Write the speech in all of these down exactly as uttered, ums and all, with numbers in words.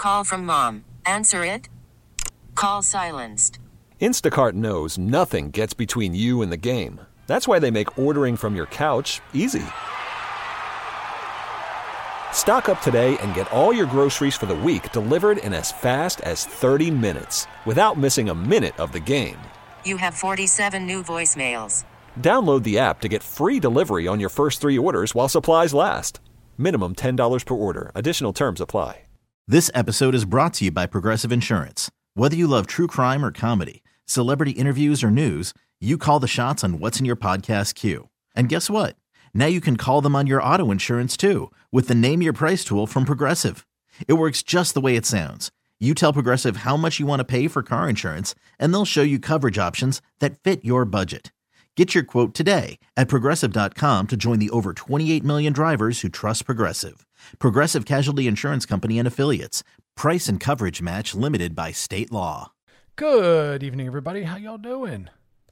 Call from mom. Answer it. Call silenced. Instacart knows nothing gets between you and the game. That's why they make ordering from your couch easy. Stock up today and get all your groceries for the week delivered in as fast as thirty minutes without missing a minute of the game. You have forty-seven new voicemails. Download the app to get free delivery on your first three orders while supplies last. Minimum ten dollars per order. Additional terms apply. This episode is brought to you by Progressive Insurance. Whether you love true crime or comedy, celebrity interviews or news, you call the shots on what's in your podcast queue. And guess what? Now you can call them on your auto insurance too with the Name Your Price tool from Progressive. It works just the way it sounds. You tell Progressive how much you want to pay for car insurance, and they'll show you coverage options that fit your budget. Get your quote today at Progressive dot com to join the over twenty-eight million drivers who trust Progressive. Progressive Casualty Insurance Company and Affiliates. Price and coverage match limited by state law. Good evening, everybody. How y'all doing?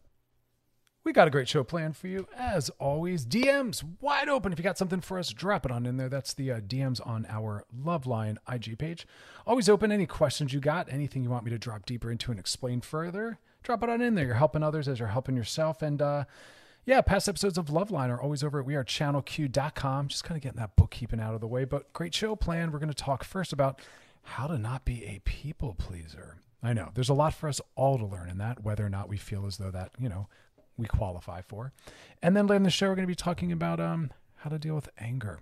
We got a great show planned for you. As always, D Ms wide open. If you got something for us, drop it on in there. That's the uh, D Ms on our Loveline I G page. Always open. Any questions you got, anything you want me to drop deeper into and explain further, drop it on in there. You're helping others as you're helping yourself. And uh, yeah, past episodes of Loveline are always over at we are channel q dot com. Just kind of getting that bookkeeping out of the way. But great show planned. We're going to talk first about how to not be a people pleaser. I know there's a lot for us all to learn in that, whether or not we feel as though that, you know, we qualify for. And then later in the show, we're going to be talking about um, how to deal with anger.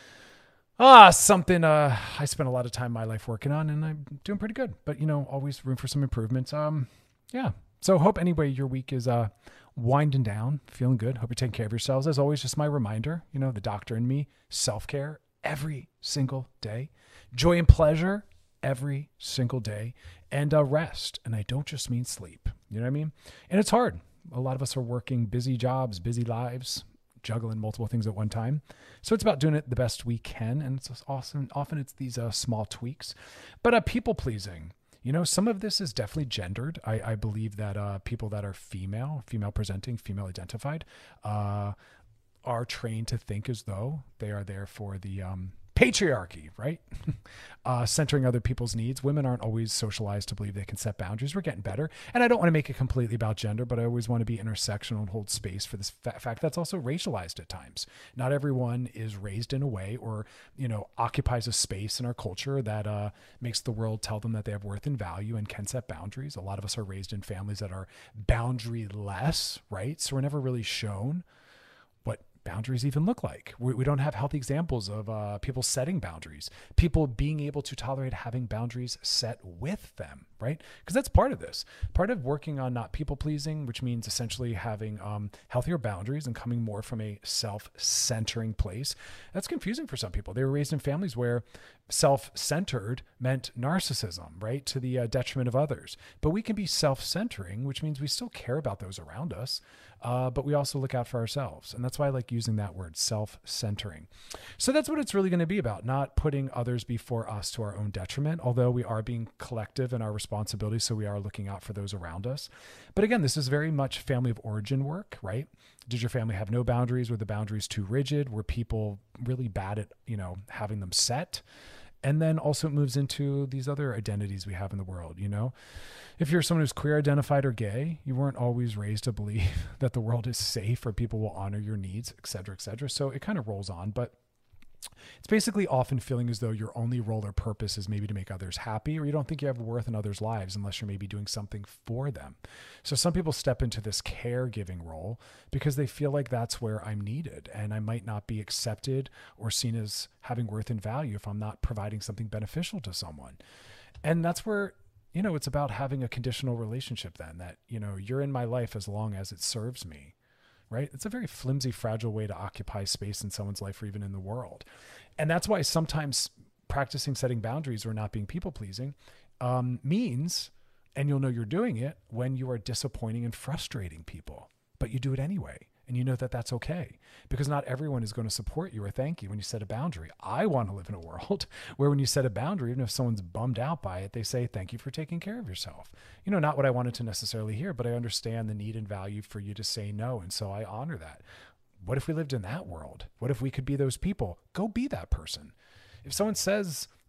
Ah, something uh, I spent a lot of time in my life working on, and I'm doing pretty good. But, you know, always room for some improvements. Um, yeah. So hope anyway your week is uh, winding down, feeling good. Hope you're taking care of yourselves. As always, just my reminder, you know, the doctor in me, self-care every single day. Joy and pleasure every single day. And uh, rest. And I don't just mean sleep. You know what I mean? And it's hard. A lot of us are working busy jobs, busy lives, juggling multiple things at one time. So it's about doing it the best we can. And it's awesome. Often it's these uh, small tweaks. But uh, people pleasing, you know, some of this is definitely gendered. I, I believe that uh, people that are female, female presenting, female identified, uh, are trained to think as though they are there for the um, patriarchy, right? uh, centering other people's needs. Women aren't always socialized to believe they can set boundaries. We're getting better. And I don't want to make it completely about gender, but I always want to be intersectional and hold space for this fa- fact that's also racialized at times. Not everyone is raised in a way or, you know, occupies a space in our culture that uh, makes the world tell them that they have worth and value and can set boundaries. A lot of us are raised in families that are boundary-less, right? So we're never really shown what boundaries even look like. We, we don't have healthy examples of uh, people setting boundaries, people being able to tolerate having boundaries set with them, right? Because that's part of this. Part of working on not people pleasing, which means essentially having um, healthier boundaries and coming more from a self-centering place. That's confusing for some people. They were raised in families where self-centered meant narcissism, right? To the uh, detriment of others. But we can be self-centering, which means we still care about those around us. Uh, but we also look out for ourselves. And that's why I like using that word, self-centering. So that's what it's really going to be about, not putting others before us to our own detriment, although we are being collective in our responsibility, so we are looking out for those around us. But again, this is very much family of origin work, right? Did your family have no boundaries? Were the boundaries too rigid? Were people really bad at, you know, having them set? And then also it moves into these other identities we have in the world, you know? If you're someone who's queer identified or gay, you weren't always raised to believe that the world is safe or people will honor your needs, et cetera, et cetera. So it kind of rolls on, but it's basically often feeling as though your only role or purpose is maybe to make others happy, or you don't think you have worth in others' lives unless you're maybe doing something for them. So some people step into this caregiving role because they feel like that's where I'm needed and I might not be accepted or seen as having worth and value if I'm not providing something beneficial to someone. And that's where, you know, it's about having a conditional relationship then, that, you know, you're in my life as long as it serves me. Right? It's a very flimsy, fragile way to occupy space in someone's life or even in the world. And that's why sometimes practicing setting boundaries or not being people-pleasing um, means, and you'll know you're doing it, when you are disappointing and frustrating people, but you do it anyway. And you know that that's okay, because not everyone is going to support you or thank you when you set a boundary. I want to live in a world where when you set a boundary, even if someone's bummed out by it, they say, thank you for taking care of yourself. You know, not what I wanted to necessarily hear, but I understand the need and value for you to say no. And so I honor that. What if we lived in that world? What if we could be those people? Go be that person. If someone says,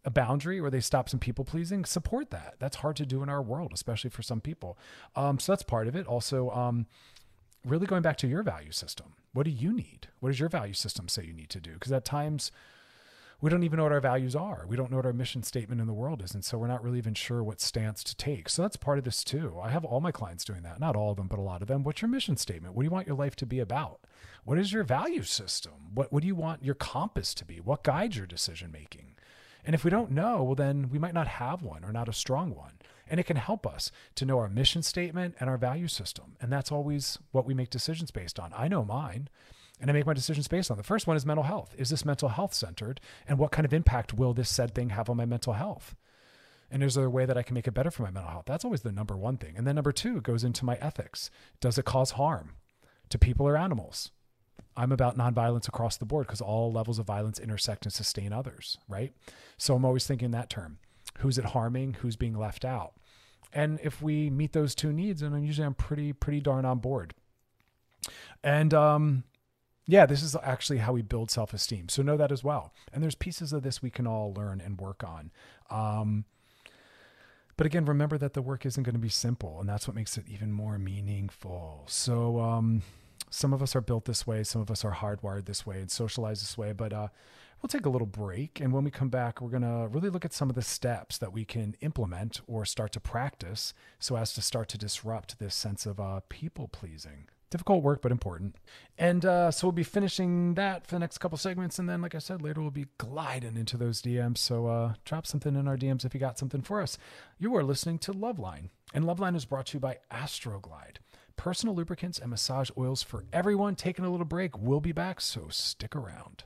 a boundary or they stop some people pleasing, support that. That's hard to do in our world, especially for some people. Um, so that's part of it. Also, um, really going back to your value system. What do you need? What does your value system say you need to do? Because at times we don't even know what our values are. We don't know what our mission statement in the world is. And so we're not really even sure what stance to take. So that's part of this too. I have all my clients doing that. Not all of them, but a lot of them. What's your mission statement? What do you want your life to be about? What is your value system? What, what do you want your compass to be? What guides your decision making? And if we don't know, well, then we might not have one or not a strong one. And it can help us to know our mission statement and our value system. And that's always what we make decisions based on. I know mine. And I make my decisions based on. The first one is mental health. Is this mental health centered? And what kind of impact will this said thing have on my mental health? And is there a way that I can make it better for my mental health? That's always the number one thing. And then number two goes into my ethics. Does it cause harm to people or animals? I'm about nonviolence across the board because all levels of violence intersect and sustain others, right? So I'm always thinking that term. Who's it harming? Who's being left out? And if we meet those two needs, and usually I'm pretty, pretty darn on board. And, um, yeah, this is actually how we build self-esteem. So know that as well. And there's pieces of this we can all learn and work on. Um, but again, remember that the work isn't going to be simple, and that's what makes it even more meaningful. So um, some of us are built this way. Some of us are hardwired this way and socialized this way. But uh, we'll take a little break. And when we come back, we're going to really look at some of the steps that we can implement or start to practice so as to start to disrupt this sense of uh, people-pleasing. Difficult work, but important. And uh, so we'll be finishing that for the next couple segments. And then, like I said, later we'll be gliding into those D Ms. So uh, drop something in our D Ms if you got something for us. You are listening to Loveline. And Loveline is brought to you by Astroglide. Personal lubricants and massage oils for everyone. Taking a little break. We'll be back, so stick around.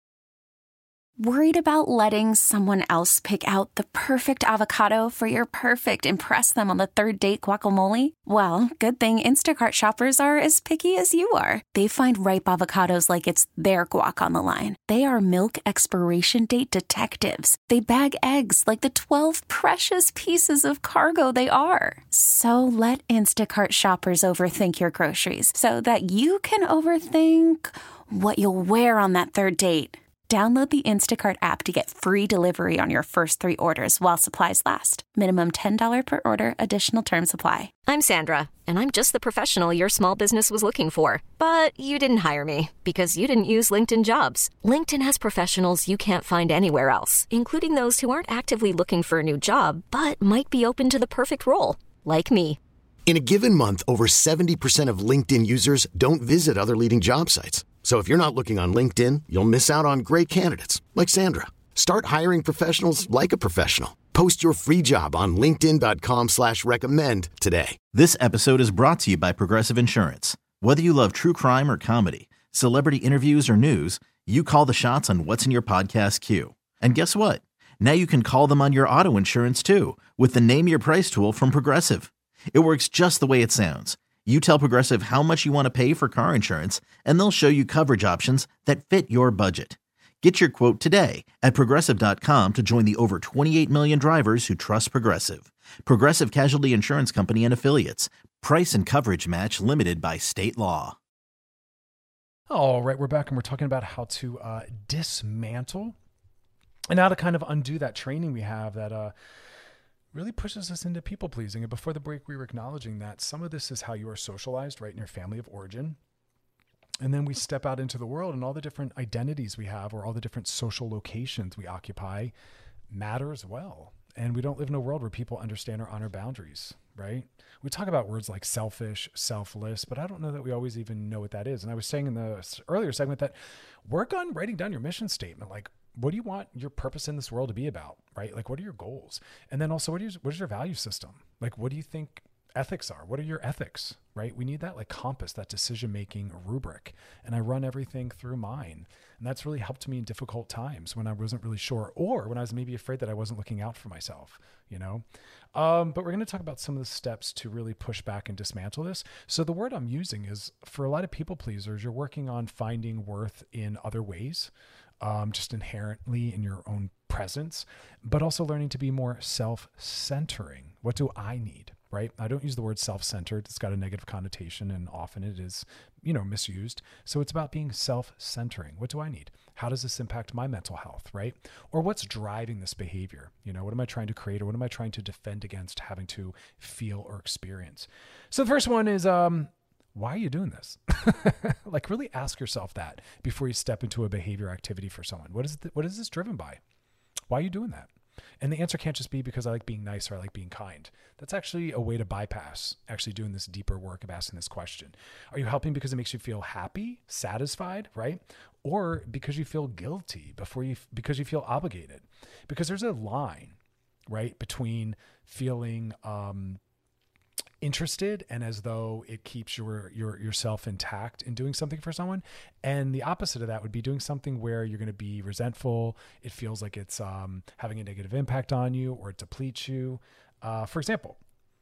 Worried about letting someone else pick out the perfect avocado for your perfect impress them on the third date guacamole? Well, good thing Instacart shoppers are as picky as you are. They find ripe avocados like it's their guac on the line. They are milk expiration date detectives. They bag eggs like the twelve precious pieces of cargo they are. So let Instacart shoppers overthink your groceries so that you can overthink what you'll wear on that third date. Download the Instacart app to get free delivery on your first three orders while supplies last. Minimum ten dollars per order. Additional terms apply. I'm Sandra, and I'm just the professional your small business was looking for. But you didn't hire me because you didn't use LinkedIn Jobs. LinkedIn has professionals you can't find anywhere else, including those who aren't actively looking for a new job, but might be open to the perfect role, like me. In a given month, over seventy percent of LinkedIn users don't visit other leading job sites. So if you're not looking on LinkedIn, you'll miss out on great candidates like Sandra. Start hiring professionals like a professional. Post your free job on linkedin dot com slash recommend today. This episode is brought to you by Progressive Insurance. Whether you love true crime or comedy, celebrity interviews or news, you call the shots on what's in your podcast queue. And guess what? Now you can call them on your auto insurance too with the Name Your Price tool from Progressive. It works just the way it sounds. You tell Progressive how much you want to pay for car insurance, and they'll show you coverage options that fit your budget. Get your quote today at progressive dot com to join the over twenty-eight million drivers who trust Progressive. Progressive Casualty Insurance Company and Affiliates. Price and coverage match limited by state law. All right, we're back, and we're talking about how to uh, dismantle and how to kind of undo that training we have that uh, really pushes us into people pleasing. And before the break, we were acknowledging that some of this is how you are socialized, right, in your family of origin. And then we step out into the world, and all the different identities we have or all the different social locations we occupy matter as well. And we don't live in a world where people understand or honor boundaries, right? We talk about words like selfish, selfless, but I don't know that we always even know what that is. And I was saying in the earlier segment that work on writing down your mission statement. Like, what do you want your purpose in this world to be about, right? Like, what are your goals? And then also, what is, what is your value system? Like, what do you think ethics are? What are your ethics, right? We need that like compass, that decision-making rubric. And I run everything through mine. And that's really helped me in difficult times when I wasn't really sure, or when I was maybe afraid that I wasn't looking out for myself, you know? Um, but we're going to talk about some of the steps to really push back and dismantle this. So the word I'm using is, for a lot of people pleasers, you're working on finding worth in other ways, um, just inherently in your own presence, but also learning to be more self-centering. What do I need? right? I don't use the word self-centered. It's got a negative connotation and often it is, you know, misused. So it's about being self-centering. What do I need? How does this impact my mental health, right? Or what's driving this behavior? You know, what am I trying to create or what am I trying to defend against having to feel or experience? So the first one is, um, why are you doing this? Like really ask yourself that before you step into a behavior activity for someone. What is th- what is this driven by? Why are you doing that? And the answer can't just be because I like being nice or I like being kind. That's actually a way to bypass actually doing this deeper work of asking this question. Are you helping because it makes you feel happy, satisfied, right? Or because you feel guilty before you, because you feel obligated? Because there's a line, right, between feeling, um, interested and as though it keeps your your yourself intact in doing something for someone, and the opposite of that would be doing something where you're going to be resentful. It feels like it's um, having a negative impact on you or it depletes you. Uh, for example,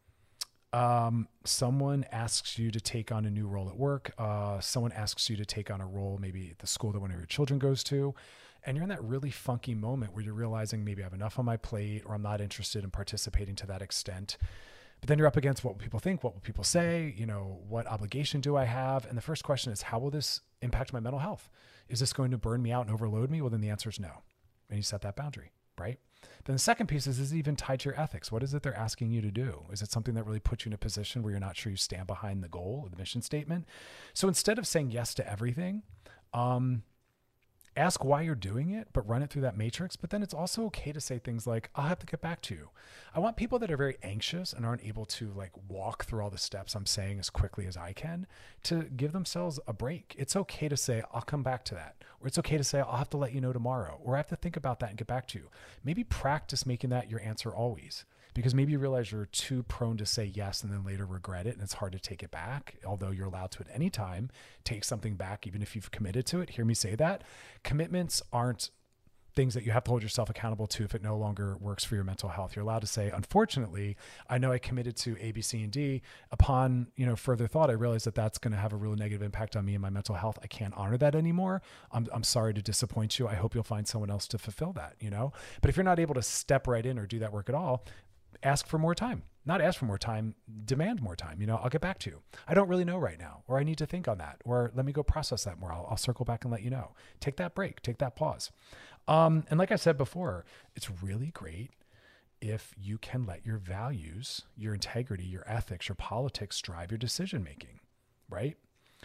um, someone asks you to take on a new role at work. Uh, someone asks you to take on a role maybe at the school that one of your children goes to. And you're in that really funky moment where you're realizing maybe I have enough on my plate or I'm not interested in participating to that extent. But then you're up against what will people think? What will people say? You know, what obligation do I have? And the first question is, how will this impact my mental health? Is this going to burn me out and overload me? Well, then the answer is no. And you set that boundary, right? Then the second piece is, is it even tied to your ethics? What is it they're asking you to do? Is it something that really puts you in a position where you're not sure you stand behind the goal or the mission statement? So instead of saying yes to everything, um, ask why you're doing it, but run it through that matrix. But then it's also okay to say things like, I'll have to get back to you. I want people that are very anxious and aren't able to like walk through all the steps I'm saying as quickly as I can to give themselves a break. It's okay to say, I'll come back to that. Or it's okay to say, I'll have to let you know tomorrow. Or I have to think about that and get back to you. Maybe practice making that your answer always. Because maybe you realize you're too prone to say yes and then later regret it and it's hard to take it back, although you're allowed to at any time take something back even if you've committed to it. Hear me say that. Commitments aren't things that you have to hold yourself accountable to if it no longer works for your mental health. You're allowed to say, unfortunately, I know I committed to A, B, C, and D. Upon, you know, further thought, I realized that that's going to have a really negative impact on me and my mental health. I can't honor that anymore. I'm, I'm sorry to disappoint you. I hope you'll find someone else to fulfill that, you know? But if you're not able to step right in or do that work at all, ask for more time. Not ask for more time, demand more time. You know, I'll get back to you. I don't really know right now, or I need to think on that, or let me go process that more. I'll, I'll circle back and let you know. Take that break, take that pause. Um, and like I said before, it's really great if you can let your values, your integrity, your ethics, your politics drive your decision-making, right?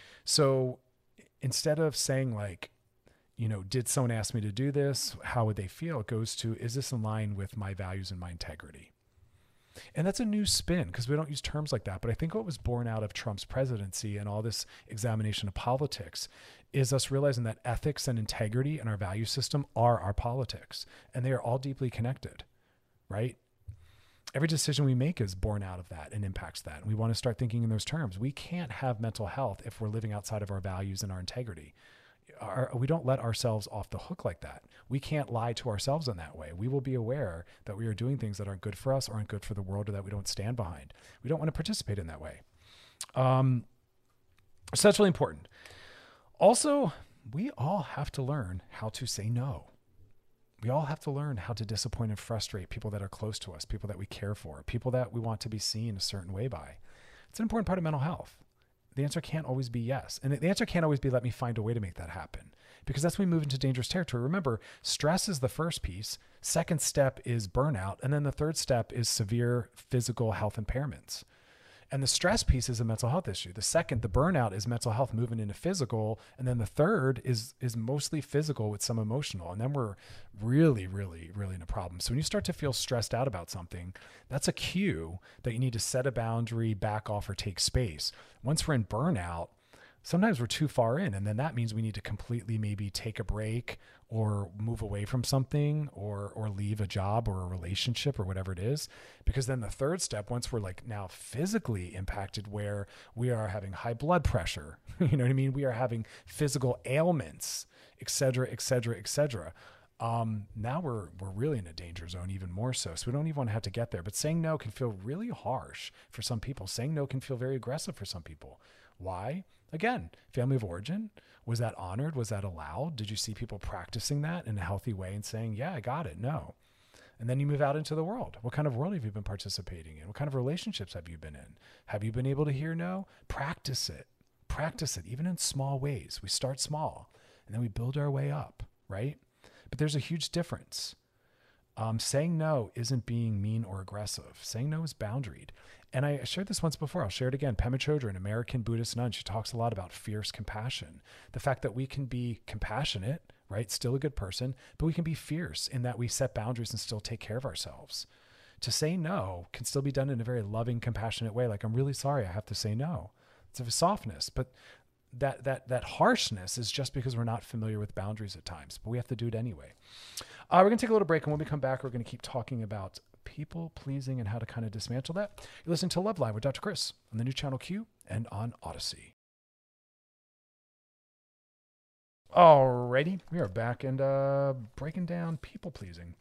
So instead of saying like, you know, did someone ask me to do this? How would they feel? It goes to, is this in line with my values and my integrity? And that's a new spin because we don't use terms like that. But I think what was born out of Trump's presidency and all this examination of politics is us realizing that ethics and integrity and our value system are our politics. And they are all deeply connected, right? Every decision we make is born out of that and impacts that. And we want to start thinking in those terms. We can't have mental health if we're living outside of our values and our integrity. Our, we don't let ourselves off the hook like that. We can't lie to ourselves in that way. We will be aware that we are doing things that aren't good for us or aren't good for the world or that we don't stand behind. We don't want to participate in that way. Um, so that's really important. Also, we all have to learn how to say no. We all have to learn how to disappoint and frustrate people that are close to us, people that we care for, people that we want to be seen a certain way by. It's an important part of mental health. The answer can't always be yes. And the answer can't always be, let me find a way to make that happen. Because that's when we move into dangerous territory. Remember, stress is the first piece. Second step is burnout. And then the third step is severe physical health impairments. And the stress piece is a mental health issue. The second, the burnout, is mental health moving into physical. And then the third is is mostly physical with some emotional. And then we're really, really, really in a problem. So when you start to feel stressed out about something, that's a cue that you need to set a boundary, back off, or take space. Once we're in burnout, sometimes we're too far in. And then that means we need to completely maybe take a break or move away from something or or leave a job or a relationship or whatever it is. Because then the third step, once we're like now physically impacted where we are having high blood pressure, you know what I mean? We are having physical ailments, et cetera, et cetera, et cetera. Um, now we're we're really in a danger zone even more so. So we don't even want to have to get there. But saying no can feel really harsh for some people. Saying no can feel very aggressive for some people. Why? Again, family of origin. Was that honored? Was that allowed? Did you see people practicing that in a healthy way and saying, yeah, I got it? No. And then you move out into the world. What kind of world have you been participating in? What kind of relationships have you been in? Have you been able to hear no? Practice it. Practice it, even in small ways. We start small and then we build our way up, right? But there's a huge difference. Um, saying no isn't being mean or aggressive. Saying no is boundaried. And I shared this once before. I'll share it again. Pema Chodron, an American Buddhist nun, she talks a lot about fierce compassion. The fact that we can be compassionate, right? Still a good person, but we can be fierce in that we set boundaries and still take care of ourselves. To say no can still be done in a very loving, compassionate way. Like, I'm really sorry, I have to say no. It's of a softness, but that that that harshness is just because we're not familiar with boundaries at times, but we have to do it anyway. Uh, we're going to take a little break, and when we come back, we're going to keep talking about people pleasing and how to kind of dismantle that. You're listening to Love Live with Doctor Chris on the new channel Q and on Odyssey. Alrighty, we are back and uh, breaking down people pleasing.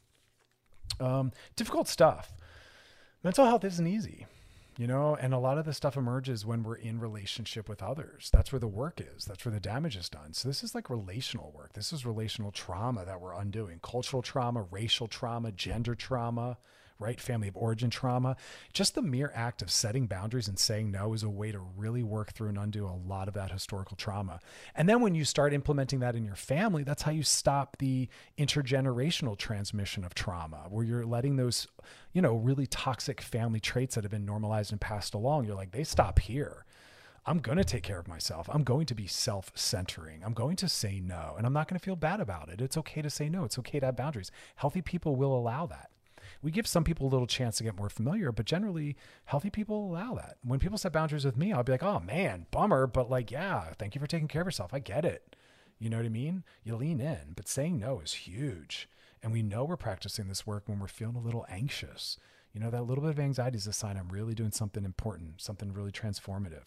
Um, difficult stuff. Mental health isn't easy. You know, and a lot of the stuff emerges when we're in relationship with others. That's where the work is. That's where the damage is done. So this is like relational work. This is relational trauma that we're undoing. Cultural trauma, racial trauma, gender trauma, right? Family of origin trauma. Just the mere act of setting boundaries and saying no is a way to really work through and undo a lot of that historical trauma. And then when you start implementing that in your family, that's how you stop the intergenerational transmission of trauma, where you're letting those, you know, really toxic family traits that have been normalized and passed along. You're like, they stop here. I'm going to take care of myself. I'm going to be self-centering. I'm going to say no, and I'm not going to feel bad about it. It's okay to say no. It's okay to have boundaries. Healthy people will allow that. We give some people a little chance to get more familiar, but generally healthy people allow that. When people set boundaries with me, I'll be like, oh man, bummer. But like, yeah, thank you for taking care of yourself. I get it. You know what I mean? You lean in, but saying no is huge. And we know we're practicing this work when we're feeling a little anxious. You know, that little bit of anxiety is a sign I'm really doing something important, something really transformative.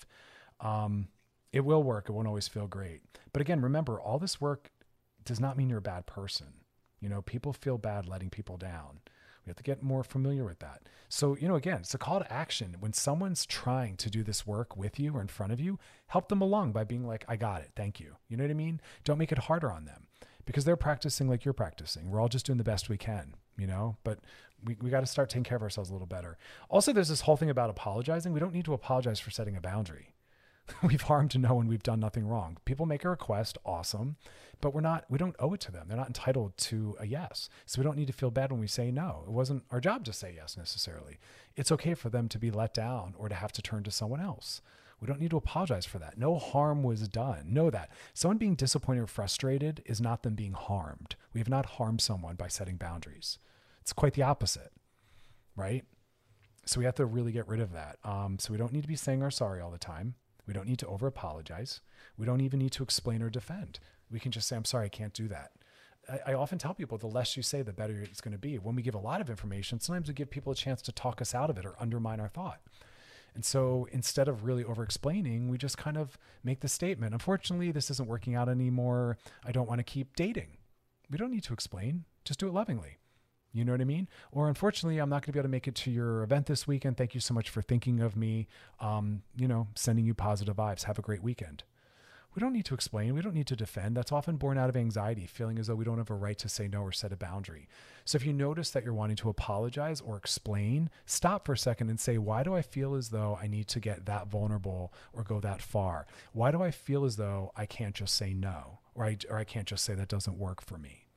Um, it will work. It won't always feel great. But again, remember, all this work does not mean you're a bad person. You know, people feel bad letting people down. We have to get more familiar with that. So, you know, again, it's a call to action. When someone's trying to do this work with you or in front of you, help them along by being like, I got it. Thank you. You know what I mean? Don't make it harder on them because they're practicing like you're practicing. We're all just doing the best we can, you know, but we, we got to start taking care of ourselves a little better. Also, there's this whole thing about apologizing. We don't need to apologize for setting a boundary. We've harmed no one. We've done nothing wrong. People make a request. Awesome. But we're not, we don't owe it to them. They're not entitled to a yes. So we don't need to feel bad when we say no. It wasn't our job to say yes necessarily. It's okay for them to be let down or to have to turn to someone else. We don't need to apologize for that. No harm was done. Know that. Someone being disappointed or frustrated is not them being harmed. We have not harmed someone by setting boundaries. It's quite the opposite, right? So we have to really get rid of that. Um, so we don't need to be saying our sorry all the time. We don't need to over apologize. We don't even need to explain or defend. We can just say, I'm sorry, I can't do that. I, I often tell people the less you say, the better it's going to be. When we give a lot of information, sometimes we give people a chance to talk us out of it or undermine our thought. And so instead of really over explaining, we just kind of make the statement, unfortunately, this isn't working out anymore. I don't want to keep dating. We don't need to explain. Just do it lovingly. You know what I mean? Or unfortunately, I'm not going to be able to make it to your event this weekend. Thank you so much for thinking of me. Um, you know, sending you positive vibes. Have a great weekend. We don't need to explain. We don't need to defend. That's often born out of anxiety, feeling as though we don't have a right to say no or set a boundary. So if you notice that you're wanting to apologize or explain, stop for a second and say, why do I feel as though I need to get that vulnerable or go that far? Why do I feel as though I can't just say no, or I, or I can't just say that doesn't work for me?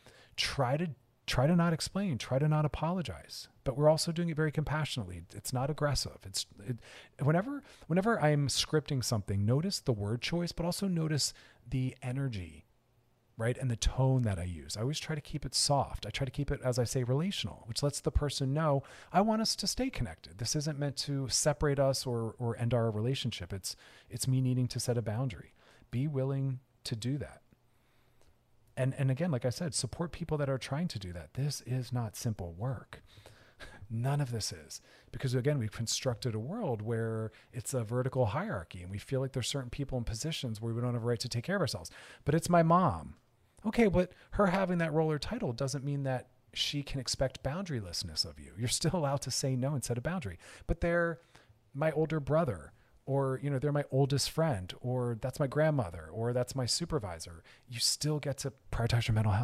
Try to Try to not explain, try to not apologize, but we're also doing it very compassionately. It's not aggressive. It's it, whenever, whenever I'm scripting something, notice the word choice, but also notice the energy, right? And the tone that I use. I always try to keep it soft. I try to keep it, as I say, relational, which lets the person know I want us to stay connected. This isn't meant to separate us or, or end our relationship. It's, it's me needing to set a boundary. Be willing to do that. And and again, like I said, support people that are trying to do that. This is not simple work. None of this is. Because again, we've constructed a world where it's a vertical hierarchy and we feel like there's certain people in positions where we don't have a right to take care of ourselves. But it's my mom. Okay, but her having that role or title doesn't mean that she can expect boundarylessness of you. You're still allowed to say no and set a boundary. But they're my older brother. Or, you know, they're my oldest friend, or that's my grandmother, or that's my supervisor. You still get to prioritize your mental health.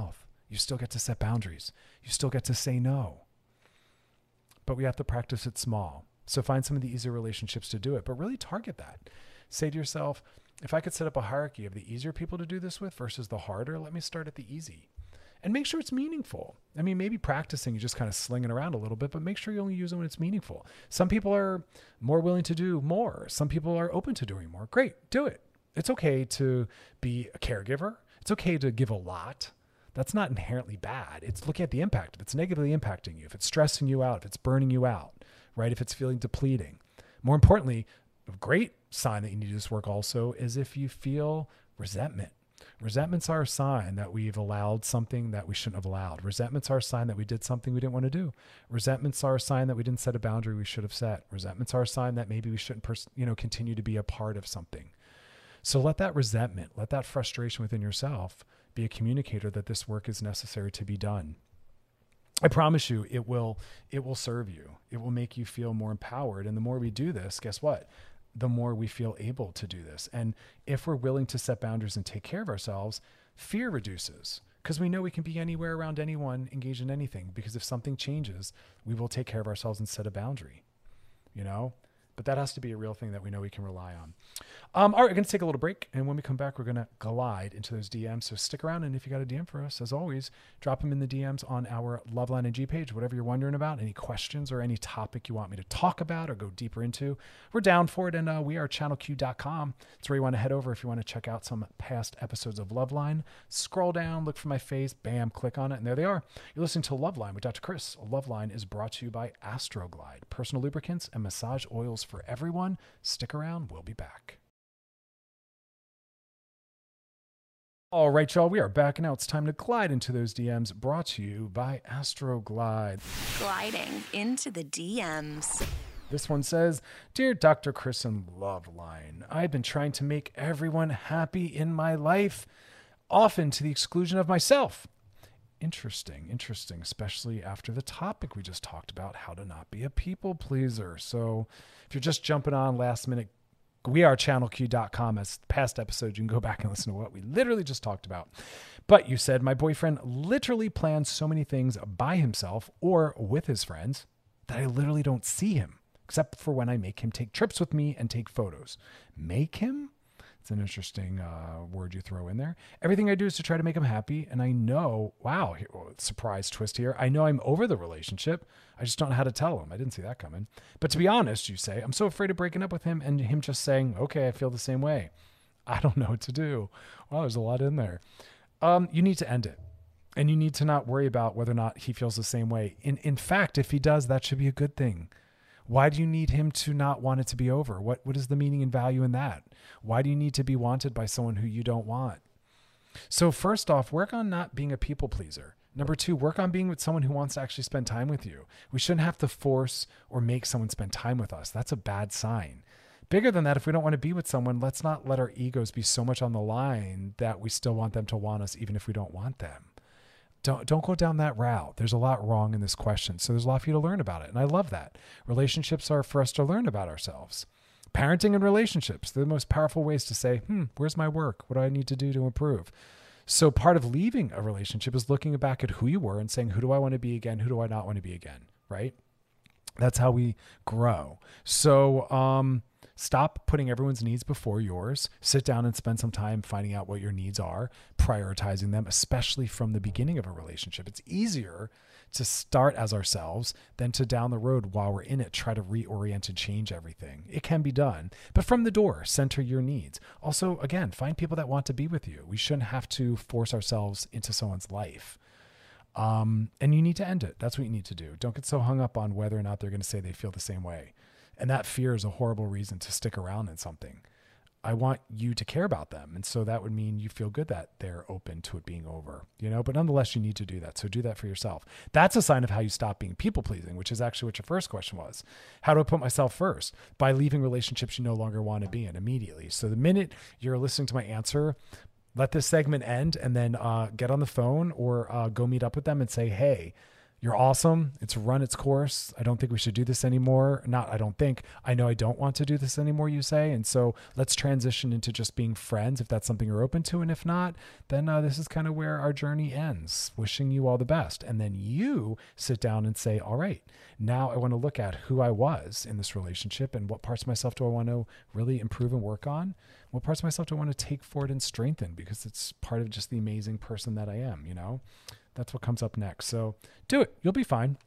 You still get to set boundaries. You still get to say no. But we have to practice it small. So find some of the easier relationships to do it, but really target that. Say to yourself, if I could set up a hierarchy of the easier people to do this with versus the harder, let me start at the easy. And make sure it's meaningful. I mean, maybe practicing, you just kind of slinging around a little bit, but make sure you only use it when it's meaningful. Some people are more willing to do more. Some people are open to doing more. Great, do it. It's okay to be a caregiver. It's okay to give a lot. That's not inherently bad. It's looking at the impact. If it's negatively impacting you, if it's stressing you out, if it's burning you out, right? If it's feeling depleting. More importantly, a great sign that you need to do this work also is if you feel resentment. Resentments are a sign that we've allowed something that we shouldn't have allowed. Resentments are a sign that we did something we didn't want to do. Resentments are a sign that we didn't set a boundary we should have set. Resentments are a sign that maybe we shouldn't pers- you know, continue to be a part of something. So let that resentment, let that frustration within yourself be a communicator that this work is necessary to be done. I promise you, it will, it will serve you. It will make you feel more empowered. And the more we do this, guess what? The more we feel able to do this. And if we're willing to set boundaries and take care of ourselves, fear reduces because we know we can be anywhere around anyone, engaged in anything, because if something changes, we will take care of ourselves and set a boundary, you know? But that has to be a real thing that we know we can rely on. Um, all right, we're going to take a little break. And when we come back, we're going to glide into those D Ms. So stick around. And if you got a D M for us, as always, drop them in the D Ms on our Loveline and G page, whatever you're wondering about, any questions or any topic you want me to talk about or go deeper into. We're down for it. And uh, we are channel q dot com. That's where you want to head over if you want to check out some past episodes of Loveline. Scroll down, look for my face, bam, click on it. And there they are. You're listening to Loveline with Doctor Chris. Loveline is brought to you by Astroglide, personal lubricants and massage oils for everyone. Stick around. We'll be back. All right, y'all, we are back. Now it's time to glide into those D Ms brought to you by Astroglide. Gliding into the D Ms. This one says, Dear Doctor Chris and Loveline, I've been trying to make everyone happy in my life, often to the exclusion of myself. Interesting, interesting, especially after the topic we just talked about, how to not be a people pleaser. So if you're just jumping on last minute, we are channel q dot com. As past episodes, you can go back and listen to what we literally just talked about. But you said, my boyfriend literally plans so many things by himself or with his friends that I literally don't see him, except for when I make him take trips with me and take photos. Make him? It's an interesting uh, word you throw in there. Everything I do is to try to make him happy. And I know, wow, surprise twist here. I know I'm over the relationship. I just don't know how to tell him. I didn't see that coming. But to be honest, you say, I'm so afraid of breaking up with him and him just saying, okay, I feel the same way. I don't know what to do. Wow, there's a lot in there. Um, you need to end it. And you need to not worry about whether or not he feels the same way. In, in fact, if he does, that should be a good thing. Why do you need him to not want it to be over? What What is the meaning and value in that? Why do you need to be wanted by someone who you don't want? So first off, work on not being a people pleaser. Number two, work on being with someone who wants to actually spend time with you. We shouldn't have to force or make someone spend time with us. That's a bad sign. Bigger than that, if we don't want to be with someone, let's not let our egos be so much on the line that we still want them to want us even if we don't want them. Don't don't go down that route. There's a lot wrong in this question. So there's a lot for you to learn about it. And I love that. Relationships are for us to learn about ourselves. Parenting and relationships, they're the most powerful ways to say, hmm, where's my work? What do I need to do to improve? So part of leaving a relationship is looking back at who you were and saying, who do I want to be again? Who do I not want to be again? Right? That's how we grow. So um, stop putting everyone's needs before yours. Sit down and spend some time finding out what your needs are, prioritizing them, especially from the beginning of a relationship. It's easier to start as ourselves than to down the road while we're in it, try to reorient and change everything. It can be done, but from the door, center your needs. Also, again, find people that want to be with you. We shouldn't have to force ourselves into someone's life. Um, and you need to end it. That's what you need to do. Don't get so hung up on whether or not they're going to say they feel the same way. And that fear is a horrible reason to stick around in something. I want you to care about them. And so that would mean you feel good that they're open to it being over, you know, but nonetheless, you need to do that. So do that for yourself. That's a sign of how you stop being people pleasing, which is actually what your first question was. How do I put myself first? By leaving relationships you no longer want to be in immediately. So the minute you're listening to my answer, let this segment end and then uh, get on the phone or uh, go meet up with them and say, hey, You're awesome. It's run its course. I don't think we should do this anymore. Not, I don't think, I know I don't want to do this anymore, you say. And so let's transition into just being friends if that's something you're open to. And if not, then uh, this is kind of where our journey ends. Wishing you all the best. And then you sit down and say, all right, now I want to look at who I was in this relationship and what parts of myself do I want to really improve and work on? What parts of myself do I want to take forward and strengthen because it's part of just the amazing person that I am, you know? That's what comes up next. So do it. You'll be fine.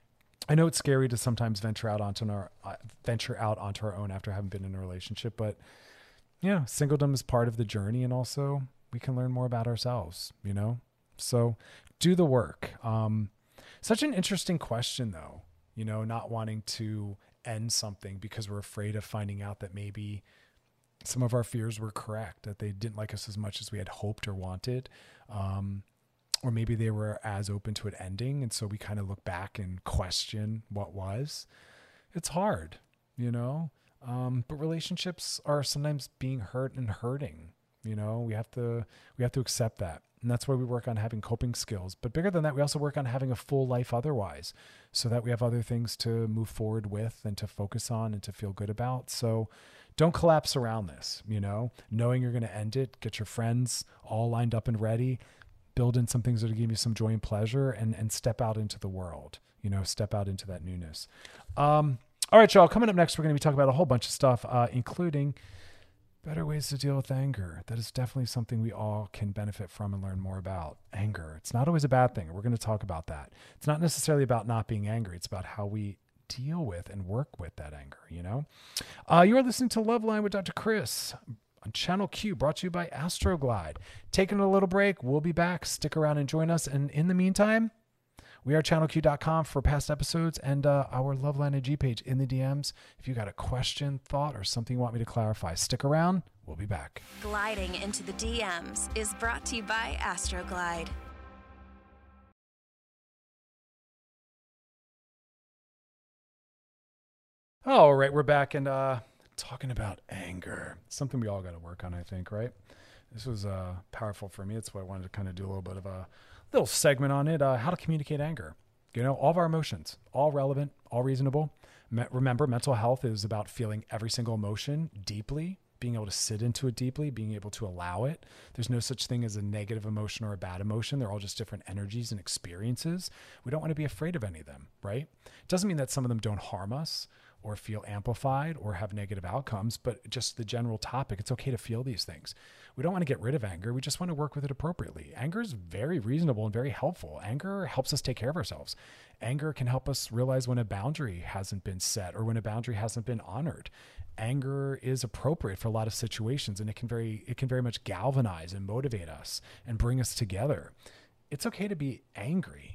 I know it's scary to sometimes venture out onto our uh, venture out onto our own after having been in a relationship, but yeah, singledom is part of the journey, and also we can learn more about ourselves, you know? So do the work. Um, such an interesting question though, you know, not wanting to end something because we're afraid of finding out that maybe some of our fears were correct, that they didn't like us as much as we had hoped or wanted. Um, Or maybe they were as open to it ending. And so we kind of look back and question what was. It's hard, you know, um, but relationships are sometimes being hurt and hurting. You know, we have to, we have to accept that. And that's why we work on having coping skills. But bigger than that, we also work on having a full life otherwise, so that we have other things to move forward with and to focus on and to feel good about. So don't collapse around this, you know, knowing you're going to end it, get your friends all lined up and ready. Build in some things that will give you some joy and pleasure, and, and step out into the world, you know, step out into that newness. Um, all right, y'all, coming up next, we're going to be talking about a whole bunch of stuff, uh, including better ways to deal with anger. That is definitely something we all can benefit from and learn more about. Anger. It's not always a bad thing. We're going to talk about that. It's not necessarily about not being angry. It's about how we deal with and work with that anger, you know? Uh, you are listening to Love Line with Doctor Chris on Channel Q, brought to you by Astroglide. Taking a little break. We'll be back. Stick around and join us. And in the meantime, we are channel q dot com for past episodes and uh, our Love Line I G page in the D Ms. If you got a question, thought, or something you want me to clarify, stick around. We'll be back. Gliding into the D Ms is brought to you by Astroglide. All right, we're back and uh, talking about anger. Something we all got to work on, I think, right? This was uh, powerful for me. That's why I wanted to kind of do a little bit of a little segment on it. Uh, how to communicate anger. You know, all of our emotions, all relevant, all reasonable. Me- remember, mental health is about feeling every single emotion deeply, being able to sit into it deeply, being able to allow it. There's no such thing as a negative emotion or a bad emotion. They're all just different energies and experiences. We don't want to be afraid of any of them, right? It doesn't mean that some of them don't harm us or feel amplified or have negative outcomes, but just the general topic, it's okay to feel these things. We don't want to get rid of anger. We just want to work with it appropriately. Anger is very reasonable and very helpful. Anger helps us take care of ourselves. Anger can help us realize when a boundary hasn't been set or when a boundary hasn't been honored. Anger is appropriate for a lot of situations, and it can very, it can very much galvanize and motivate us and bring us together. It's okay to be angry.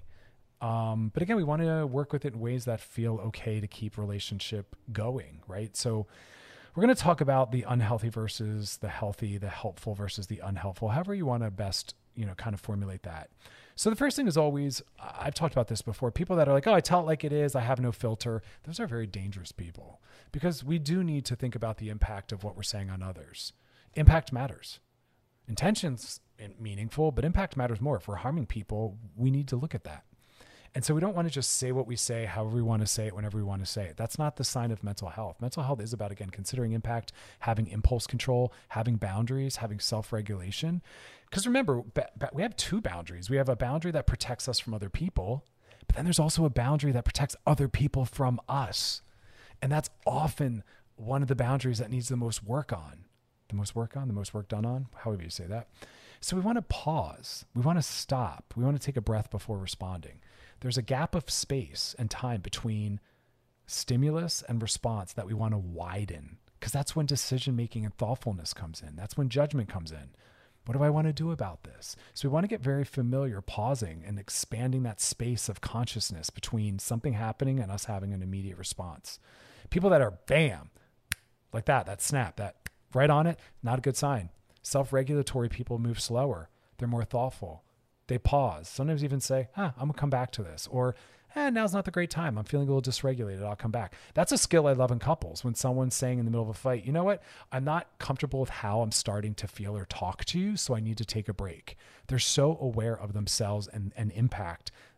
Um, but again, we want to work with it in ways that feel okay to keep relationship going, right? So we're going to talk about the unhealthy versus the healthy, the helpful versus the unhelpful, however you want to best, you know, kind of formulate that. So the first thing is always, I've talked about this before, people that are like, oh, I tell it like it is, I have no filter. Those are very dangerous people, because we do need to think about the impact of what we're saying on others. Impact matters. Intention's meaningful, but impact matters more. If we're harming people, we need to look at that. And so we don't want to just say what we say, however we want to say it, whenever we want to say it. That's not the sign of mental health. Mental health is about, again, considering impact, having impulse control, having boundaries, having self-regulation. Because remember, ba- ba- we have two boundaries. We have a boundary that protects us from other people, but then there's also a boundary that protects other people from us. And that's often one of the boundaries that needs the most work on. The most work on, the most work done on, however you say that. So we want to pause. We want to stop. We want to take a breath before responding. There's a gap of space and time between stimulus and response that we want to widen, because that's when decision-making and thoughtfulness comes in. That's when judgment comes in. What do I want to do about this? So we want to get very familiar, pausing and expanding that space of consciousness between something happening and us having an immediate response. People that are bam, like that, that snap, that right on it, not a good sign. Self-regulatory people move slower. They're more thoughtful. They pause. Sometimes even say, ah, I'm going to come back to this. Or, eh, now's not the great time. I'm feeling a little dysregulated. I'll come back. That's a skill I love in couples. When someone's saying in the middle of a fight, you know what? I'm not comfortable with how I'm starting to feel or talk to you, so I need to take a break. They're so aware of themselves and, and impact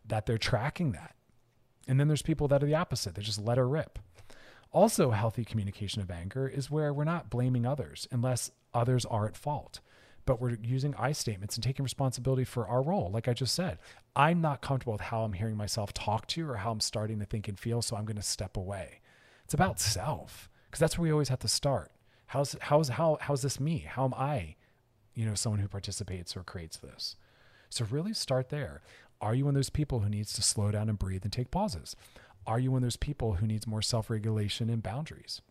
that they're tracking that. And then there's people that are the opposite. They just let her rip. Also, healthy communication of anger is where we're not blaming others unless others are at fault, but we're using I statements and taking responsibility for our role. Like I just said, I'm not comfortable with how I'm hearing myself talk to you or how I'm starting to think and feel, so I'm going to step away. It's about self, because that's where we always have to start. How's, how's, how, how's this me? How am I, you know, someone who participates or creates this? So really start there. Are you one of those people who needs to slow down and breathe and take pauses? Are you one of those people who needs more self-regulation and boundaries?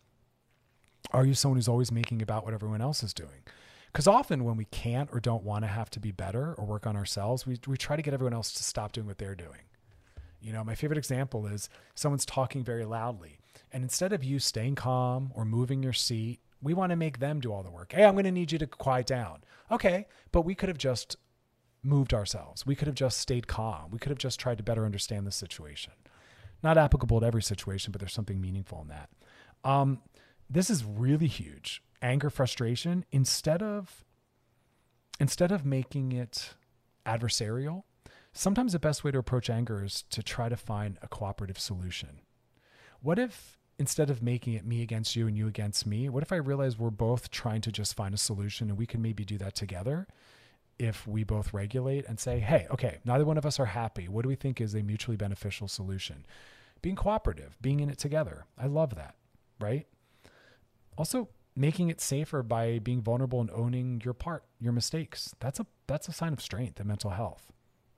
Are you someone who's always making about what everyone else is doing? Because often when we can't or don't want to have to be better or work on ourselves, we we try to get everyone else to stop doing what they're doing. You know, my favorite example is someone's talking very loudly, and instead of you staying calm or moving your seat, we want to make them do all the work. Hey, I'm going to need you to quiet down. Okay, but we could have just moved ourselves. We could have just stayed calm. We could have just tried to better understand the situation. Not applicable to every situation, but there's something meaningful in that. Um, this is really huge. Anger, frustration, instead of instead of making it adversarial, sometimes the best way to approach anger is to try to find a cooperative solution. What if instead of making it me against you and you against me, what if I realize we're both trying to just find a solution and we can maybe do that together if we both regulate and say, hey, okay, neither one of us are happy. What do we think is a mutually beneficial solution? Being cooperative, being in it together. I love that, right? Also, making it safer by being vulnerable and owning your part, your mistakes. That's a that's a sign of strength and mental health.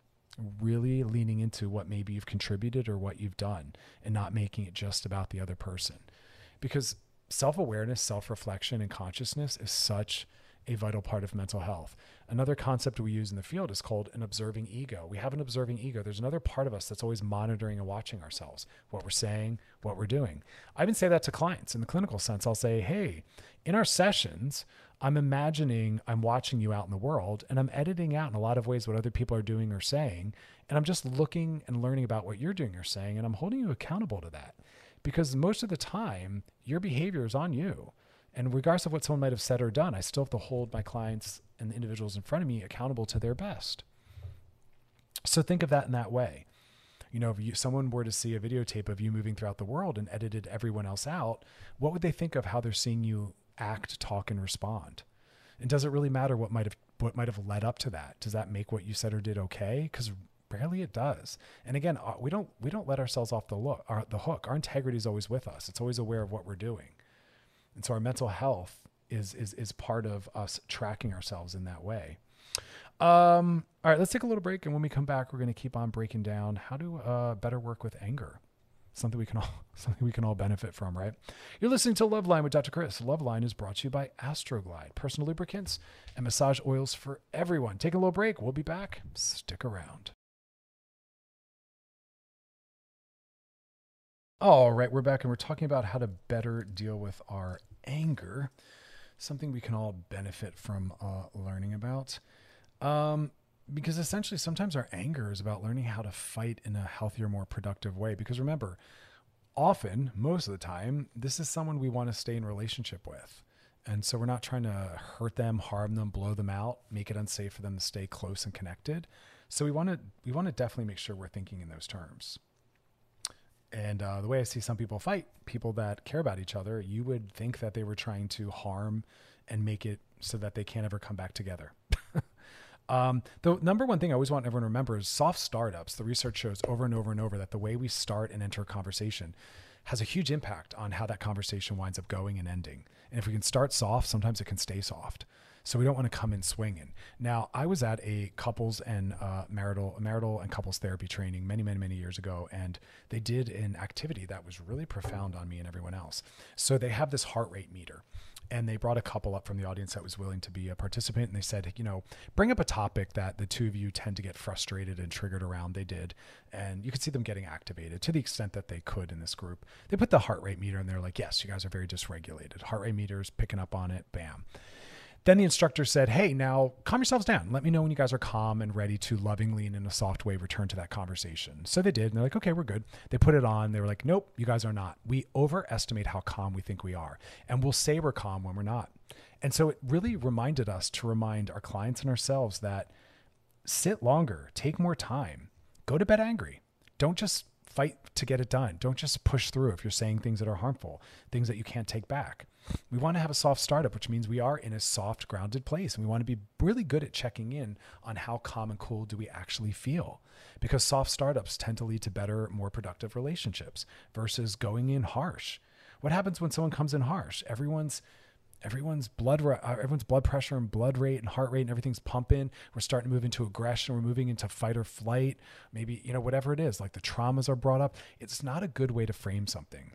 Really leaning into what maybe you've contributed or what you've done and not making it just about the other person. Because self-awareness, self-reflection, and consciousness is such a vital part of mental health. Another concept we use in the field is called an observing ego. We have an observing ego. There's another part of us that's always monitoring and watching ourselves, what we're saying, what we're doing. I even say that to clients in the clinical sense. I'll say, hey, in our sessions, I'm imagining I'm watching you out in the world and I'm editing out in a lot of ways what other people are doing or saying. And I'm just looking and learning about what you're doing or saying. And I'm holding you accountable to that because most of the time your behavior is on you. And regardless of what someone might have said or done, I still have to hold my clients and the individuals in front of me accountable to their best. So think of that in that way. You know, if you, someone were to see a videotape of you moving throughout the world and edited everyone else out, what would they think of how they're seeing you act, talk, and respond? And does it really matter what might have what might have led up to that? Does that make what you said or did okay? Because rarely it does. And again, we don't we don't let ourselves off the look, our, the hook. Our integrity is always with us. It's always aware of what we're doing. And so our mental health is, is, is part of us tracking ourselves in that way. Um, all right, let's take a little break. And when we come back, we're going to keep on breaking down how to uh, better work with anger. Something we can all, something we can all benefit from, right? You're listening to Loveline with Doctor Chris. Loveline is brought to you by Astroglide, personal lubricants and massage oils for everyone. Take a little break. We'll be back. Stick around. All right, we're back and we're talking about how to better deal with our anger, something we can all benefit from uh, learning about. Um, because essentially sometimes our anger is about learning how to fight in a healthier, more productive way. Because remember, often, most of the time, this is someone we want to stay in relationship with. And so we're not trying to hurt them, harm them, blow them out, make it unsafe for them to stay close and connected. So we want to we want to definitely make sure we're thinking in those terms. And uh, the way I see some people fight, people that care about each other, you would think that they were trying to harm and make it so that they can't ever come back together. um, the number one thing I always want everyone to remember is soft startups. The research shows over and over and over that the way we start and enter a conversation has a huge impact on how that conversation winds up going and ending. And if we can start soft, sometimes it can stay soft. So we don't want to come in swinging. Now, I was at a couples and uh, marital marital and couples therapy training many, many, many years ago, and they did an activity that was really profound on me and everyone else. So they have this heart rate meter, and they brought a couple up from the audience that was willing to be a participant, and they said, you know, bring up a topic that the two of you tend to get frustrated and triggered around. They did, and you could see them getting activated to the extent that they could in this group. They put the heart rate meter, and they're like, yes, you guys are very dysregulated. Heart rate meter's picking up on it, bam. Then the instructor said, hey, now calm yourselves down. Let me know when you guys are calm and ready to lovingly and in a soft way return to that conversation. So they did. And they're like, okay, we're good. They put it on. They were like, nope, you guys are not. We overestimate how calm we think we are. And we'll say we're calm when we're not. And so it really reminded us to remind our clients and ourselves that sit longer, take more time, Go to bed angry. Don't just fight to get it done. Don't just push through if you're saying things that are harmful, things that you can't take back. We want to have a soft startup, which means we are in a soft, grounded place. And we want to be really good at checking in on how calm and cool do we actually feel. Because soft startups tend to lead to better, more productive relationships versus going in harsh. What happens when someone comes in harsh? Everyone's Everyone's blood, uh, everyone's blood pressure and blood rate and heart rate and everything's pumping. We're starting to move into aggression. We're moving into fight or flight. Maybe, you know, whatever it is, like the traumas are brought up. It's not a good way to frame something.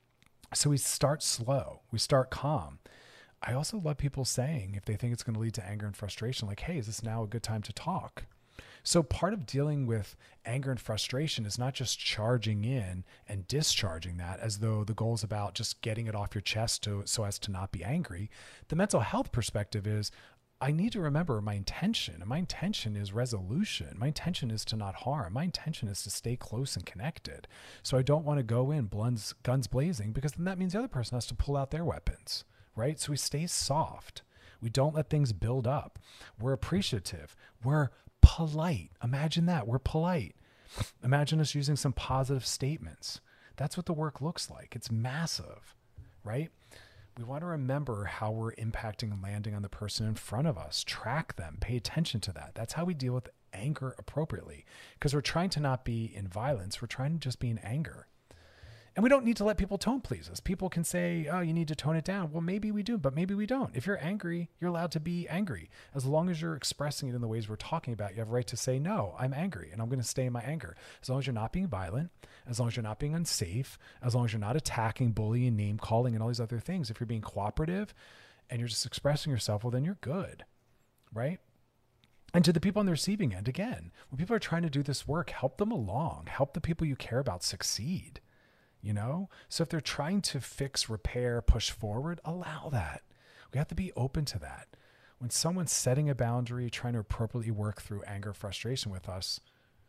So we start slow. We start calm. I also love people saying, if they think it's going to lead to anger and frustration, like, hey, is this now a good time to talk? So part of dealing with anger and frustration is not just charging in and discharging that as though the goal is about just getting it off your chest to, so as to not be angry. The mental health perspective is, I need to remember my intention. And my intention is resolution. My intention is to not harm. My intention is to stay close and connected. So I don't want to go in guns, guns blazing, because then that means the other person has to pull out their weapons, right? So we stay soft. We don't let things build up. We're appreciative. We're polite. Imagine that. We're polite. Imagine us using some positive statements. That's what the work looks like. It's massive, right? We want to remember how we're impacting and landing on the person in front of us. Track them. Pay attention to that. That's how we deal with anger appropriately, because we're trying to not be in violence. We're trying to just be in anger. And we don't need to let people tone please us. People can say, oh, you need to tone it down. Well, maybe we do, but maybe we don't. If you're angry, you're allowed to be angry. As long as you're expressing it in the ways we're talking about, you have a right to say, no, I'm angry and I'm going to stay in my anger. As long as you're not being violent, as long as you're not being unsafe, as long as you're not attacking, bullying, name calling, and all these other things. If you're being cooperative and you're just expressing yourself, well, then you're good, right? And to the people on the receiving end, again, when people are trying to do this work, help them along. Help the people you care about succeed. You know, so if they're trying to fix, repair, push forward, allow that. We have to be open to that. When someone's setting a boundary, trying to appropriately work through anger, frustration with us,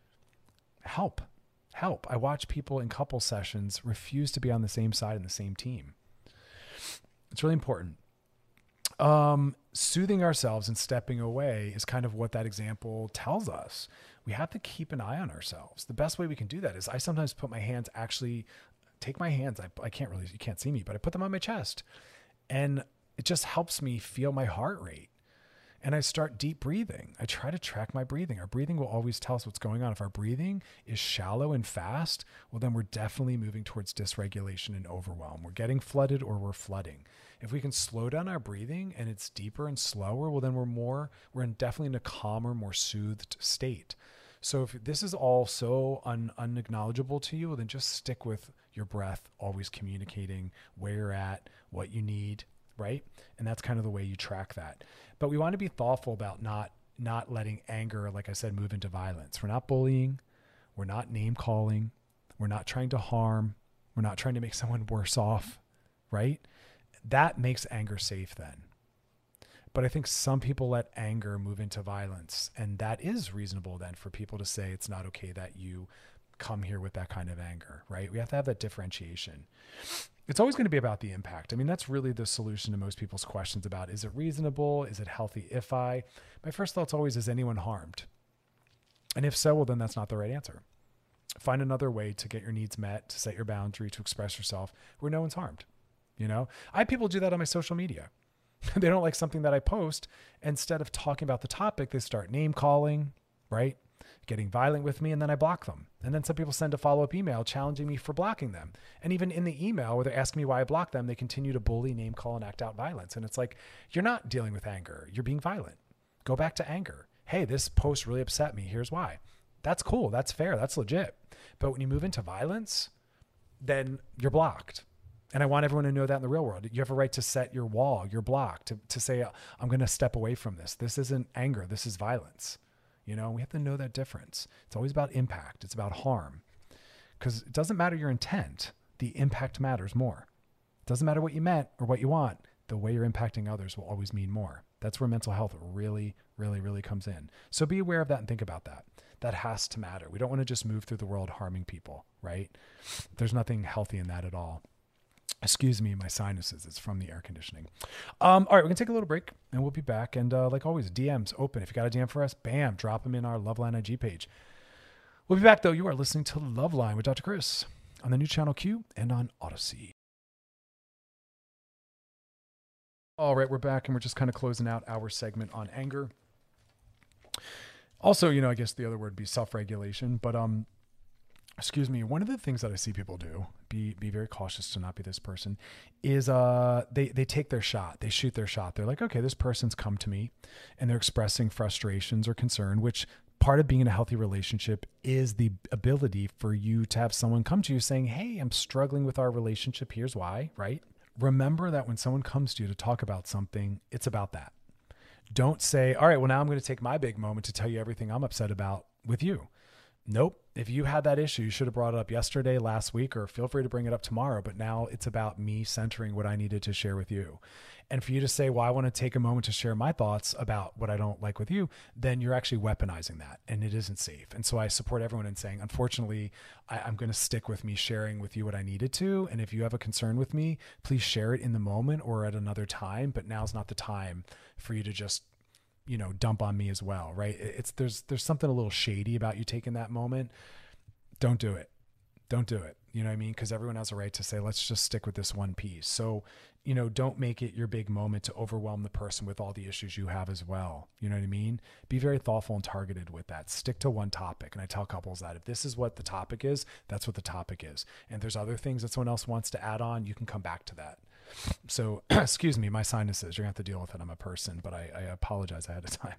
help, help. I watch people in couple sessions refuse to be on the same side and the same team. It's really important. Um, soothing ourselves and stepping away is kind of what that example tells us. We have to keep an eye on ourselves. The best way we can do that is I sometimes put my hands actually take my hands. I, I can't really, you can't see me, but I put them on my chest and it just helps me feel my heart rate. And I start deep breathing. I try to track my breathing. Our breathing will always tell us what's going on. If our breathing is shallow and fast, well, then we're definitely moving towards dysregulation and overwhelm. We're getting flooded or we're flooding. If we can slow down our breathing and it's deeper and slower, well, then we're more, we're in definitely in a calmer, more soothed state. So if this is all so un, unacknowledgeable to you, well, then just stick with your breath, always communicating where you're at, what you need, right? And that's kind of the way you track that. But we want to be thoughtful about not, not letting anger, like I said, move into violence. We're not bullying. We're not name calling. We're not trying to harm. We're not trying to make someone worse off, right? That makes anger safe then. But I think some people let anger move into violence, and that is reasonable then for people to say it's not okay that you come here with that kind of anger, right? We have to have that differentiation. It's always going to be about the impact. I mean, that's really the solution to most people's questions about, is it reasonable? Is it healthy if I? My first thought's always, is anyone harmed? And if so, well, then that's not the right answer. Find another way to get your needs met, to set your boundary, to express yourself where no one's harmed. You know, I have people do that on my social media. They don't like something that I post. Instead of talking about the topic, they start name calling, right? Getting violent with me, and then I block them. And then some people send a follow-up email challenging me for blocking them. And even in the email where they're asking me why I blocked them, they continue to bully, name call, and act out violence. And it's like, you're not dealing with anger. You're being violent. Go back to anger. Hey, this post really upset me. Here's why. That's cool. That's fair. That's legit. But when you move into violence, then you're blocked. And I want everyone to know that in the real world. You have a right to set your wall, your block, to, to say, I'm going to step away from this. This isn't anger. This is violence. You know, we have to know that difference. It's always about impact. It's about harm. Because it doesn't matter your intent. The impact matters more. It doesn't matter what you meant or what you want. The way you're impacting others will always mean more. That's where mental health really, really, really comes in. So be aware of that and think about that. That has to matter. We don't want to just move through the world harming people, right? There's nothing healthy in that at all. Excuse me, my sinuses. It's from the air conditioning. Um, all right, we're going to take a little break and we'll be back. And uh, like always, D Ms open. If you got a D M for us, bam, drop them in our Loveline I G page. We'll be back, though. You are listening to Loveline with Doctor Chris on the new channel Q and on Odyssey. All right, we're back, and we're just kind of closing out our segment on anger. Also, you know, I guess the other word would be self-regulation, but um, excuse me, one of the things that I see people do, be be very cautious to not be this person, is uh they they take their shot, they shoot their shot. They're like, okay, this person's come to me, and they're expressing frustrations or concern, which part of being in a healthy relationship is the ability for you to have someone come to you saying, hey, I'm struggling with our relationship. Here's why, right? Remember that when someone comes to you to talk about something, it's about that. Don't say, all right, well, now I'm going to take my big moment to tell you everything I'm upset about with you. Nope. If you had that issue, you should have brought it up yesterday, last week, or feel free to bring it up tomorrow. But now it's about me centering what I needed to share with you. And for you to say, well, I want to take a moment to share my thoughts about what I don't like with you, then you're actually weaponizing that, and it isn't safe. And so I support everyone in saying, unfortunately, I, I'm going to stick with me sharing with you what I needed to. And if you have a concern with me, please share it in the moment or at another time. But now's not the time for you to just, you know, dump on me as well, right? It's there's there's something a little shady about you taking that moment. Don't do it. Don't do it. You know what I mean? Because everyone has a right to say, let's just stick with this one piece. So, you know, don't make it your big moment to overwhelm the person with all the issues you have as well. You know what I mean? Be very thoughtful and targeted with that. Stick to one topic. And I tell couples that if this is what the topic is, that's what the topic is. And if there's other things that someone else wants to add on, you can come back to that. So, excuse me, my sinuses, you're gonna have to deal with it. I'm a person, but I, I apologize ahead of time.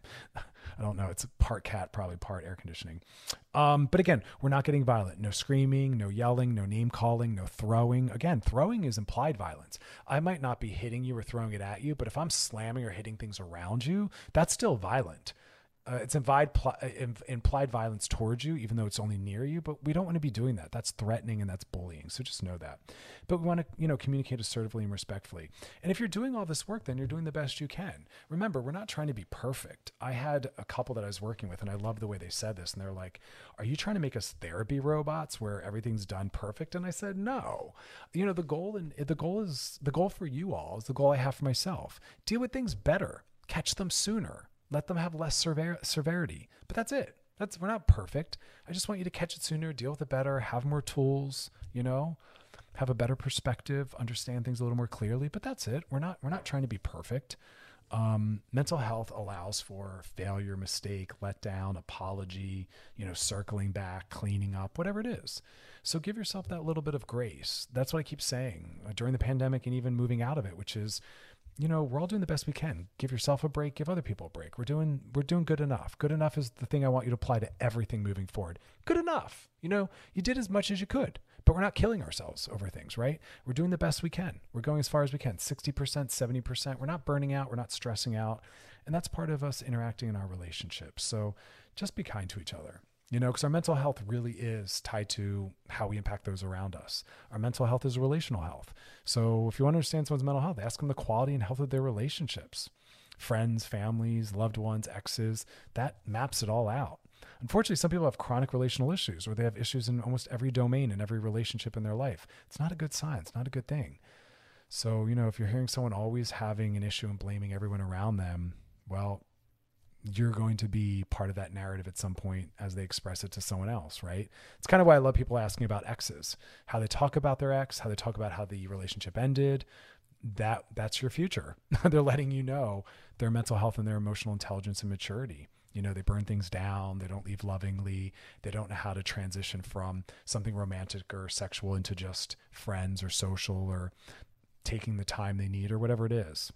I don't know. It's part cat, probably part air conditioning. Um, but again, we're not getting violent. No screaming, no yelling, no name calling, no throwing. Again, throwing is implied violence. I might not be hitting you or throwing it at you, but if I'm slamming or hitting things around you, that's still violent. Uh, it's implied, pl- implied violence towards you, even though it's only near you, but we don't want to be doing that. That's threatening and that's bullying. So just know that. But we want to, you know, communicate assertively and respectfully. And if you're doing all this work, then you're doing the best you can. Remember, we're not trying to be perfect. I had a couple that I was working with, and I love the way they said this. And they're like, are you trying to make us therapy robots where everything's done perfect? And I said, no. You know, the goal and the goal is the goal for you all is the goal I have for myself. Deal with things better. Catch them sooner. Let them have less sever- severity. But that's it. That's we're not perfect. I just want you to catch it sooner, deal with it better, have more tools, you know, have a better perspective, understand things a little more clearly. But that's it. We're not we're not trying to be perfect. Um, mental health allows for failure, mistake, letdown, apology, you know, circling back, cleaning up, whatever it is. So give yourself that little bit of grace. That's what I keep saying uh, during the pandemic and even moving out of it, which is, you know, we're all doing the best we can. Give yourself a break, give other people a break. We're doing, we're doing good enough. Good enough is the thing I want you to apply to everything moving forward. Good enough. You know, you did as much as you could, but we're not killing ourselves over things, right? We're doing the best we can. We're going as far as we can, sixty percent, seventy percent. We're not burning out. We're not stressing out. And that's part of us interacting in our relationships. So just be kind to each other. You know, because our mental health really is tied to how we impact those around us. Our mental health is relational health. So if you want to understand someone's mental health, ask them the quality and health of their relationships. Friends, families, loved ones, exes, that maps it all out. Unfortunately, some people have chronic relational issues, or they have issues in almost every domain in every relationship in their life. It's not a good sign. It's not a good thing. So, you know, if you're hearing someone always having an issue and blaming everyone around them, well, you're going to be part of that narrative at some point as they express it to someone else, right? It's kind of why I love people asking about exes, how they talk about their ex, how they talk about how the relationship ended. That that's your future. They're letting you know their mental health and their emotional intelligence and maturity. You know, they burn things down. They don't leave lovingly. They don't know how to transition from something romantic or sexual into just friends or social or taking the time they need or whatever it is.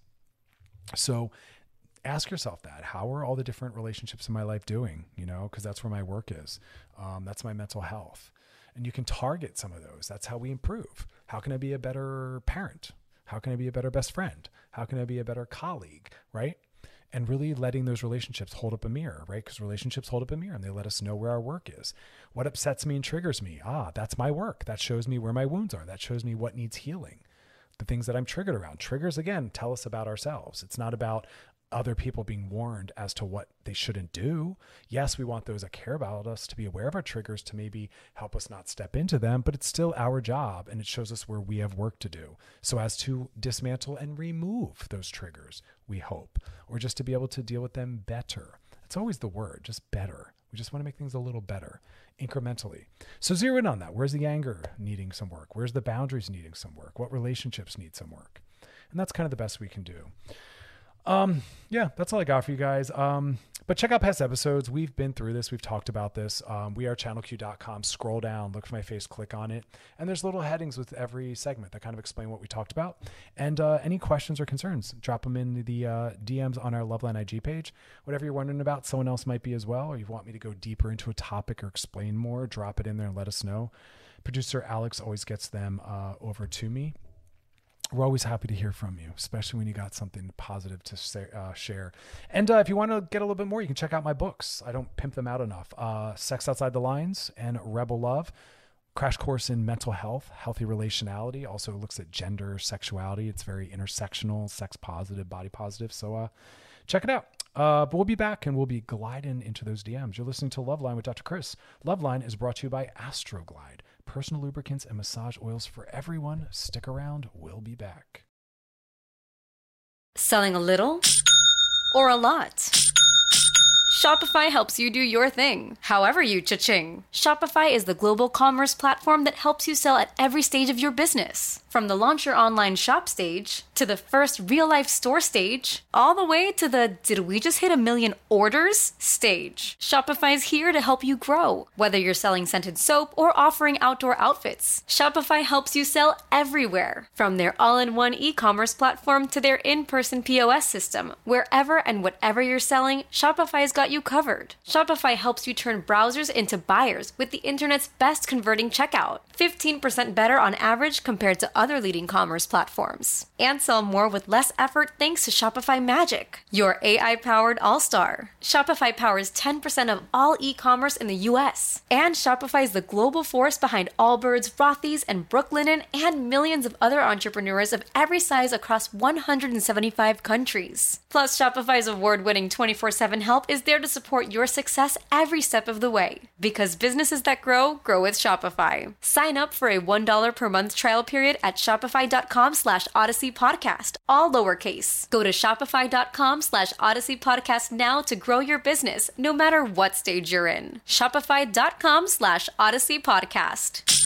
So ask yourself that. How are all the different relationships in my life doing? You know, because that's where my work is. Um, that's my mental health. And you can target some of those. That's how we improve. How can I be a better parent? How can I be a better best friend? How can I be a better colleague, right? And really letting those relationships hold up a mirror, right? Because relationships hold up a mirror and they let us know where our work is. What upsets me and triggers me? Ah, that's my work. That shows me where my wounds are. That shows me what needs healing. The things that I'm triggered around. Triggers, again, tell us about ourselves. It's not about other people being warned as to what they shouldn't do. Yes, we want those that care about us to be aware of our triggers to maybe help us not step into them, but it's still our job and it shows us where we have work to do so as to dismantle and remove those triggers, we hope, or just to be able to deal with them better. It's always the word, just better. We just want to make things a little better incrementally. So zero in on that. Where's the anger needing some work? Where's the boundaries needing some work? What relationships need some work? And that's kind of the best we can do. Um, yeah, that's all I got for you guys. Um, but check out past episodes. We've been through this. We've talked about this. Um, we are channel q dot com. Scroll down, look for my face, click on it. And there's little headings with every segment that kind of explain what we talked about. And, uh, any questions or concerns, drop them in the, uh, D Ms on our Loveline I G page. Whatever you're wondering about, someone else might be as well, or you want me to go deeper into a topic or explain more, drop it in there and let us know. Producer Alex always gets them, uh, over to me. We're always happy to hear from you, especially when you got something positive to uh, share. And uh, if you want to get a little bit more, you can check out my books. I don't pimp them out enough. Uh, Sex Outside the Lines and Rebel Love. Crash course in mental health, healthy relationality. Also looks at gender, sexuality. It's very intersectional, sex positive, body positive. So uh, check it out. Uh, but we'll be back and we'll be gliding into those D Ms. You're listening to Loveline with Doctor Chris. Loveline is brought to you by Astroglide. Personal lubricants and massage oils for everyone. Stick around. We'll be back. Selling a little or a lot? Shopify helps you do your thing, however you cha-ching. Shopify is the global commerce platform that helps you sell at every stage of your business. From the launch your online shop stage, to the first real-life store stage, all the way to the did we just hit a million orders stage. Shopify's here to help you grow. Whether you're selling scented soap or offering outdoor outfits, Shopify helps you sell everywhere. From their all-in-one e-commerce platform to their in-person P O S system, wherever and whatever you're selling, Shopify's got you covered. Shopify helps you turn browsers into buyers with the internet's best converting checkout. fifteen percent better on average compared to other leading commerce platforms. And sell more with less effort thanks to Shopify Magic, your A I-powered all-star. Shopify powers ten percent of all e-commerce in the U S. And Shopify is the global force behind Allbirds, Rothy's, and Brooklinen, and millions of other entrepreneurs of every size across one hundred seventy-five countries. Plus, Shopify's award-winning twenty-four seven help is there to support your success every step of the way. Because businesses that grow, grow with Shopify. Sign up for a one dollar per month trial period at shopify.com slash Odyssey Podcast, all lowercase. Go to shopify.com slash Odyssey Podcast now to grow your business, no matter what stage you're in. Shopify.com slash Odyssey Podcast.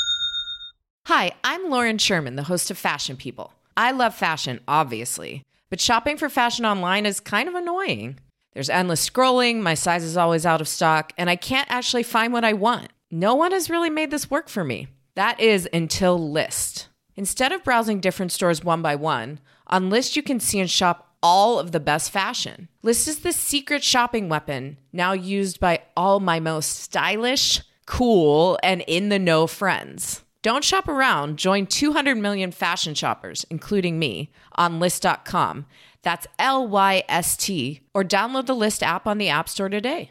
Hi, I'm Lauren Sherman, the host of Fashion People. I love fashion, obviously, but shopping for fashion online is kind of annoying. There's endless scrolling, my size is always out of stock, and I can't actually find what I want. No one has really made this work for me. That is until Lyst. Instead of browsing different stores one by one, on Lyst you can see and shop all of the best fashion. Lyst is the secret shopping weapon now used by all my most stylish, cool, and in-the-know friends. Don't shop around. Join two hundred million fashion shoppers, including me, on Lyst dot com. That's L Y S T, or download the Lyst app on the App Store today.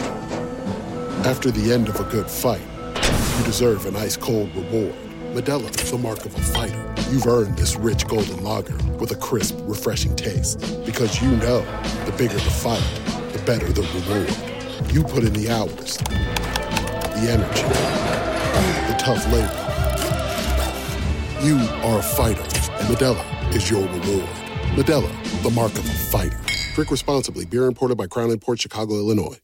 After the end of a good fight, you deserve an ice-cold reward. Modelo is the mark of a fighter. You've earned this rich golden lager with a crisp, refreshing taste. Because you know, the bigger the fight, the better the reward. You put in the hours, the energy, the tough labor. You are a fighter, and Modelo is your reward. Modelo, the mark of a fighter. Drink responsibly. Beer imported by Crown Imports, Chicago, Illinois.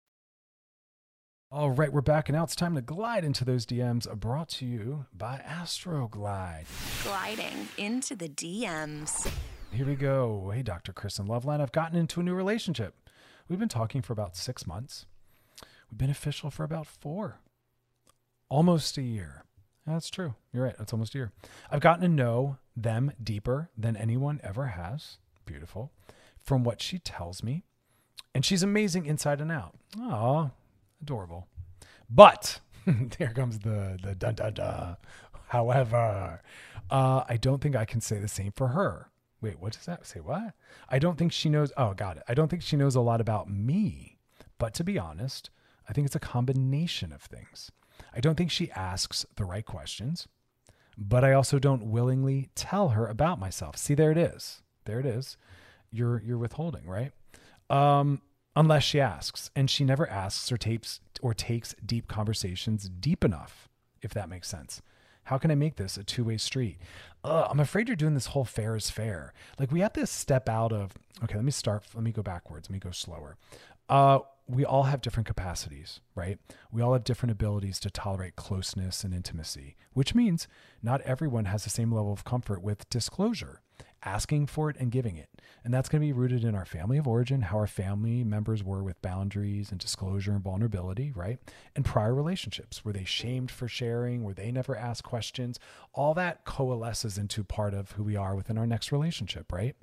All right, we're back, and now it's time to glide into those D Ms, brought to you by Astroglide. Gliding into the D Ms. Here we go. Hey, Doctor Chris and Loveline. I've gotten into a new relationship. We've been talking for about six months. We've been official for about four. Almost a year. That's true. You're right. That's almost a year. I've gotten to know them deeper than anyone ever has. Beautiful. From what she tells me. And she's amazing inside and out. Aw, adorable. But there comes the, the dun dun dun. However, uh, I don't think I can say the same for her. Wait, what does that say? What? I don't think she knows. Oh, got it. I don't think she knows a lot about me. But to be honest, I think it's a combination of things. I don't think she asks the right questions, but I also don't willingly tell her about myself. See, there it is. There it is. You're you're withholding, right? Um, unless she asks, and she never asks or takes or takes deep conversations deep enough, if that makes sense. How can I make this a two-way street? Ugh, I'm afraid you're doing this whole fair is fair. Like, we have to step out of, okay, let me start. Let me go backwards. Let me go slower. Uh, we all have different capacities, right? We all have different abilities to tolerate closeness and intimacy, which means not everyone has the same level of comfort with disclosure, asking for it and giving it. And that's going to be rooted in our family of origin, how our family members were with boundaries and disclosure and vulnerability, right? And prior relationships. Were they shamed for sharing? Were they never asked questions? All that coalesces into part of who we are within our next relationship, right?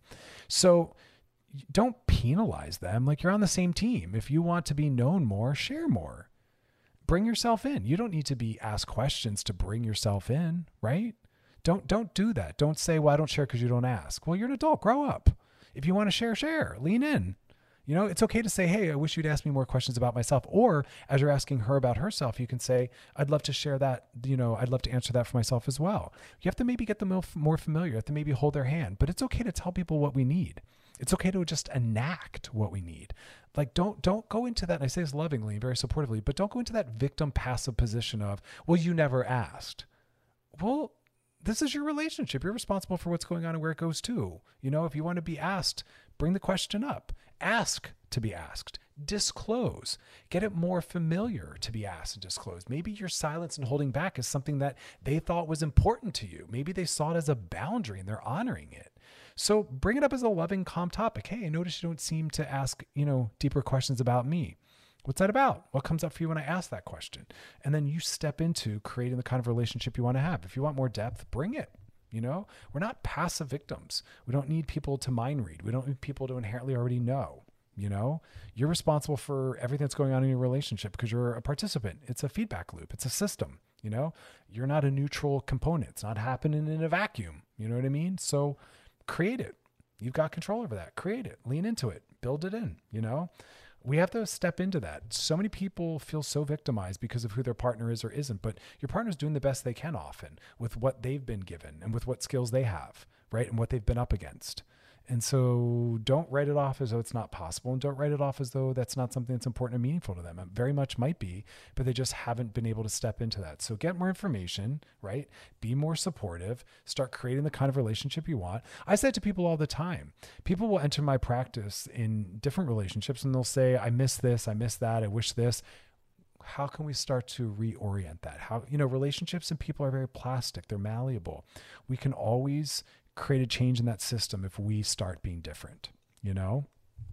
So don't penalize them. Like, you're on the same team. If you want to be known more, share more. Bring yourself in. You don't need to be asked questions to bring yourself in, right? Don't don't do that. Don't say, well, I don't share because you don't ask. Well, you're an adult. Grow up. If you want to share, share. Lean in. You know, it's okay to say, hey, I wish you'd ask me more questions about myself. Or as you're asking her about herself, you can say, I'd love to share that. You know, I'd love to answer that for myself as well. You have to maybe get them more familiar. You have to maybe hold their hand. But it's okay to tell people what we need. It's okay to just enact what we need. Like, don't don't go into that, and I say this lovingly, very supportively, but don't go into that victim passive position of, well, you never asked. Well, this is your relationship. You're responsible for what's going on and where it goes to. You know, if you want to be asked, bring the question up. Ask to be asked. Disclose. Get it more familiar to be asked and disclosed. Maybe your silence and holding back is something that they thought was important to you. Maybe they saw it as a boundary and they're honoring it. So bring it up as a loving, calm topic. Hey, I notice you don't seem to ask, you know, deeper questions about me. What's that about? What comes up for you when I ask that question? And then you step into creating the kind of relationship you want to have. If you want more depth, bring it. You know, we're not passive victims. We don't need people to mind read. We don't need people to inherently already know. You know, you're responsible for everything that's going on in your relationship because you're a participant. It's a feedback loop. It's a system. You know, you're not a neutral component. It's not happening in a vacuum. You know what I mean? So create it. You've got control over that. Create it. Lean into it. Build it in. You know, we have to step into that. So many people feel so victimized because of who their partner is or isn't, but your partner's doing the best they can often with what they've been given and with what skills they have, right? And what they've been up against. And so don't write it off as though it's not possible, and don't write it off as though that's not something that's important and meaningful to them. It very much might be, but they just haven't been able to step into that. So get more information, right? Be more supportive, start creating the kind of relationship you want. I say it to people all the time. People will enter my practice in different relationships and they'll say, I miss this, I miss that, I wish this. How can we start to reorient that? How, you know, relationships and people are very plastic. They're malleable. We can always create a change in that system if we start being different, you know?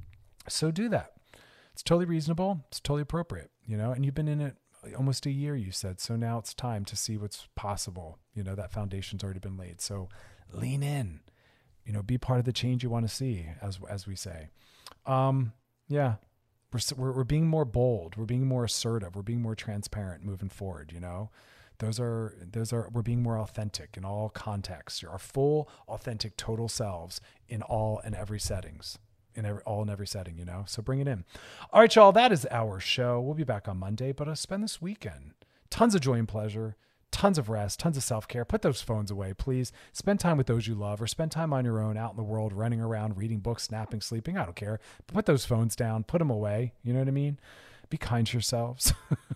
So do that. It's totally reasonable. It's totally appropriate, you know? And you've been in it almost a year, you said. So now it's time to see what's possible. You know, that foundation's already been laid. So lean in, you know, be part of the change you want to see, as, as we say. Um, yeah. We're, we're, we're being more bold. We're being more assertive. We're being more transparent moving forward, you know? Those are, those are, we're being more authentic in all contexts. Our full, authentic, total selves in all and every settings, in every, all and every setting, you know? So bring it in. All right, y'all, that is our show. We'll be back on Monday, but I'll spend this weekend. Tons of joy and pleasure, tons of rest, tons of self-care. Put those phones away, please. Spend time with those you love, or spend time on your own out in the world, running around, reading books, napping, sleeping. I don't care. But put those phones down, put them away. You know what I mean? Be kind to yourselves.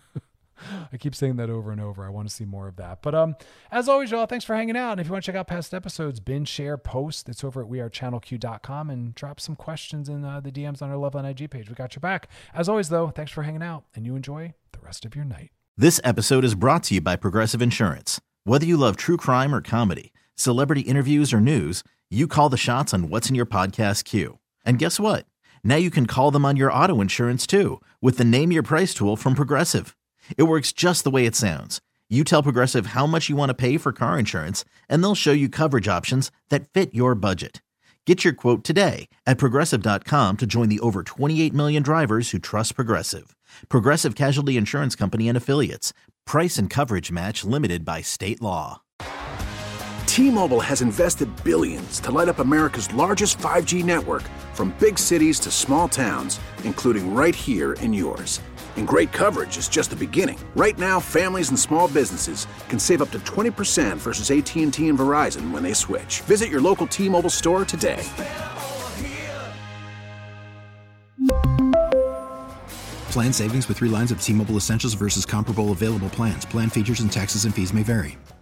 I keep saying that over and over. I want to see more of that. But um, as always, y'all, thanks for hanging out. And if you want to check out past episodes, binge, share, post. It's over at we are channel q dot com, and drop some questions in uh, the D Ms on our Love on I G page. We got your back. As always, though, thanks for hanging out, and you enjoy the rest of your night. This episode is brought to you by Progressive Insurance. Whether you love true crime or comedy, celebrity interviews or news, you call the shots on what's in your podcast queue. And guess what? Now you can call them on your auto insurance, too, with the Name Your Price tool from Progressive. It works just the way it sounds. You tell Progressive how much you want to pay for car insurance, and they'll show you coverage options that fit your budget. Get your quote today at Progressive dot com to join the over twenty-eight million drivers who trust Progressive. Progressive Casualty Insurance Company and Affiliates. Price and coverage match limited by state law. T-Mobile has invested billions to light up America's largest five G network, from big cities to small towns, including right here in yours. And great coverage is just the beginning. Right now, families and small businesses can save up to twenty percent versus A T and T and Verizon when they switch. Visit your local T-Mobile store today. Plan savings with three lines of T-Mobile Essentials versus comparable available plans. Plan features and taxes and fees may vary.